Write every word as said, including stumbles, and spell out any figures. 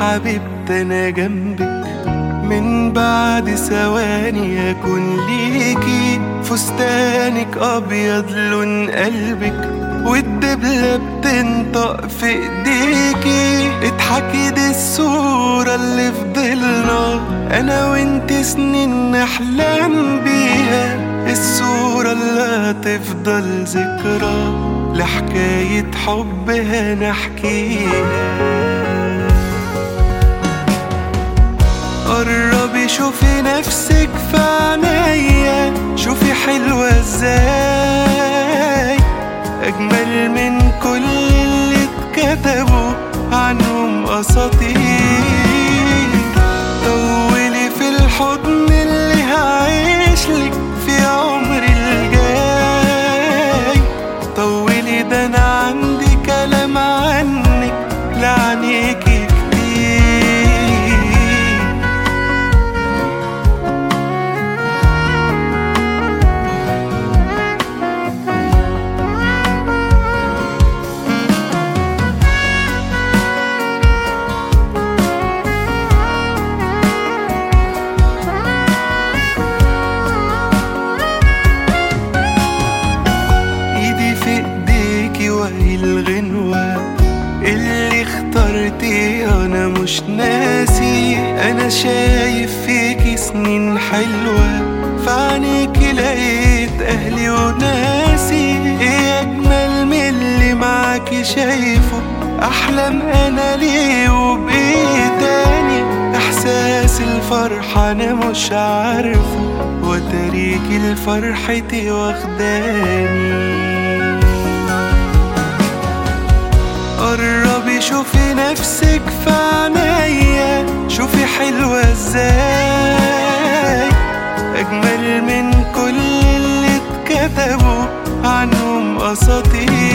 حبيبتي أنا جنبك، من بعد ثواني أكون ليكي. فستانك أبيض لون قلبك، والدبلة بتنطق في ايديكي. اضحكي دي الصورة اللي فضلنا أنا وانت سنين نحلم بيها، الصورة اللي هتفضل ذكرى لحكاية حب هنحكيها. قربي شوفي نفسك في عينيا، شوفي حلوة ازاي، أجمل من كل اللي اتكتبوا عنهم أساطير. طولي في الحضن اللي هعيشلك في عمري الجاي، طولي ده أنا عندي كلام عنك لعنيكي. الغنوة اللي اخترتي أنا مش ناسي، أنا شايف فيكي سنين حلوة، فعنيكي لقيت أهلي وناسي. إيه أجمل من اللي معاكي شايفه، أحلم أنا ليه وبإيه تاني. إحساس الفرحة أنا مش عارفه، وتريكي لفرحتي واخداني. قربي شوفي نفسك في عينيا، شوفي حلوة ازاي، أجمل من كل اللي اتكتبوا عنهم أساطير.